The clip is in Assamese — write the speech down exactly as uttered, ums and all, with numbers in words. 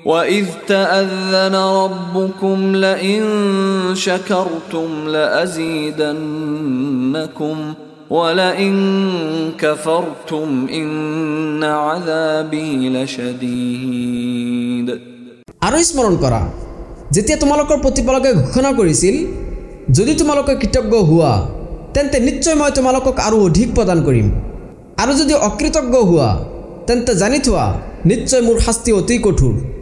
وَإِذْ تَأَذَّنَ رَبُّكُمْ لَئِن شَكَرْتُمْ لَأَزِيدَنَّكُمْ وَلَئِن كَفَرْتُمْ إِنَّ عَذَابِي لَشَدِيدٌ আৰু স্মৰণ কৰা যেতিয়া তোমালোকৰ প্ৰতিপালকে ঘোষণা কৰিছিল যদি তোমালোকে কৃতজ্ঞ হোৱা তেন্তে নিশ্চয় মই তোমালোকক আৰু অধিক প্ৰদান কৰিম আৰু যদি অকৃতজ্ঞ হোৱা তেন্তে জানি থোৱা নিশ্চয় মোৰ শাস্তি অতি কঠোৰ